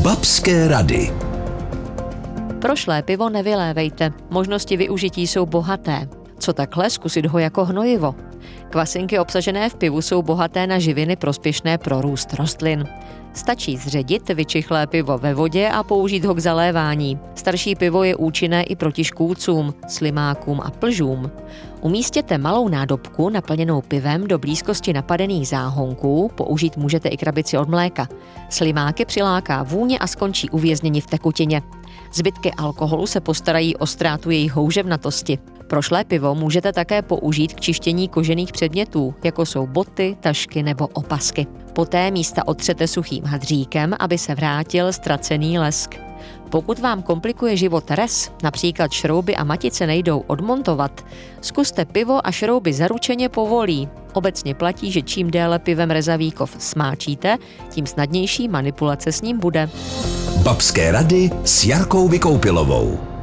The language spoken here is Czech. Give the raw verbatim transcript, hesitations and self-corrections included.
Babské rady. Prošlé pivo nevylévejte, možnosti využití jsou bohaté. Co takhle, zkusit ho jako hnojivo. Kvasinky obsažené v pivu jsou bohaté na živiny prospěšné pro růst rostlin. Stačí zředit vyčichlé pivo ve vodě a použít ho k zalévání. Starší pivo je účinné i proti škůdcům, slimákům a plžům. Umístěte malou nádobku naplněnou pivem do blízkosti napadených záhonků, použít můžete i krabici od mléka. Slimáky přiláká vůně a skončí uvězněni v tekutině. Zbytky alkoholu se postarají o ztrátu jejich houževnatosti. Prošlé pivo můžete také použít k čištění kožených předmětů, jako jsou boty, tašky nebo opasky. Poté místa otřete suchým hadříkem, aby se vrátil ztracený lesk. Pokud vám komplikuje život res, například šrouby a matice nejdou odmontovat, zkuste pivo a šrouby zaručeně povolí. Obecně platí, že čím déle pivem rezavý kov smáčíte, tím snadnější manipulace s ním bude. Babské rady s Jarkou Vykoupilovou.